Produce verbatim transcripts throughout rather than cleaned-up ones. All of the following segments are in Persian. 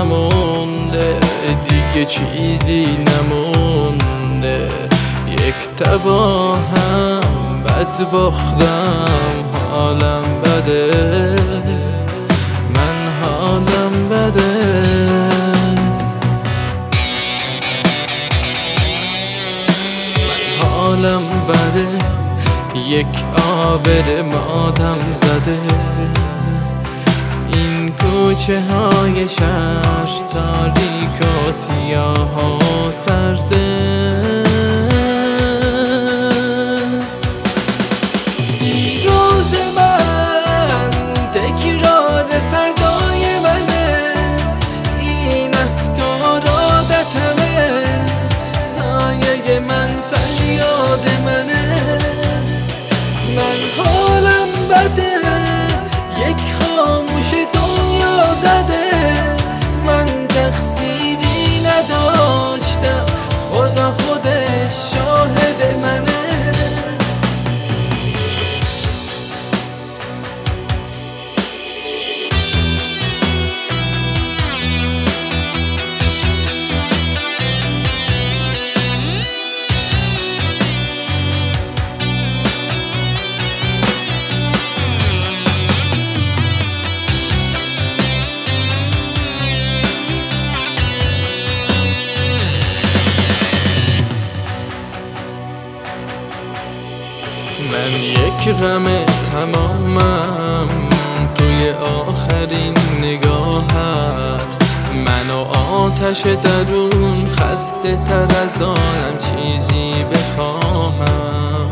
نمونده، دیگه چیزی نمونده. یک تباهم بد باختم، حالم بده، من حالم بده. من حالم بده، یک آبر مادم زده. این کوچه های شهر تاریک و سیاه و سرده. دیروز من تکرار فردای منه، این افکار عادتمه، سایه من فریاد منه. من حالم بده، یک خاموش دنیا زده. من تقصیری نداشتم، خدا خودش شاهد منه. من یک غم تمامم توی آخرین نگاهت. من و آتش درون خسته تر از آنم چیزی بخواهم.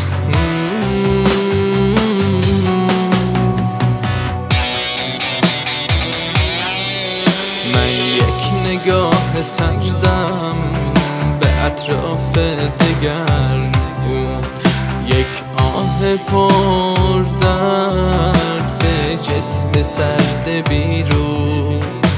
من یک نگاه سردم به اطراف دگرگون، یک آه پر درد به جسم سرد بیرون.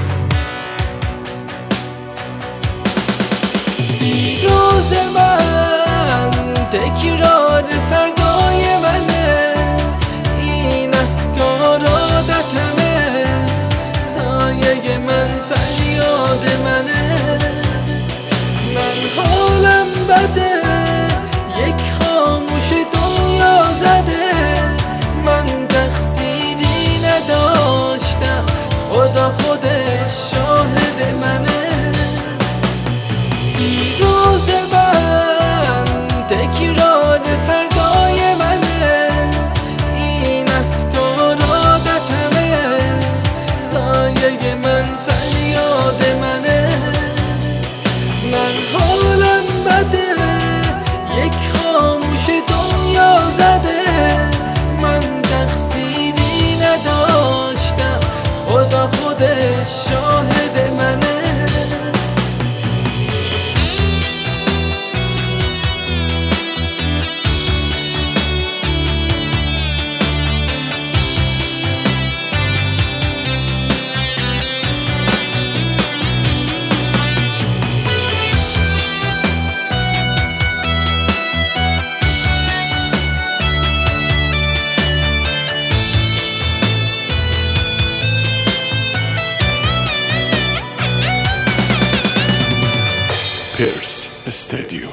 دیروز من تکرار فردای منه، این افکار عادتمه، سایه من فریاد منه. من حالم بده، یک خاموش دنیا زده. من تقصیری نداشتم، خدا خودش شاهد منه. دیروز من تکرار فردای منه، این افکار عادتمه، سایه من فریاد منه. من حالم بده، یک خاموش دنیا زده. من تقصیری نداشتم، خدا خودش شاهد منه. Pierce Studio.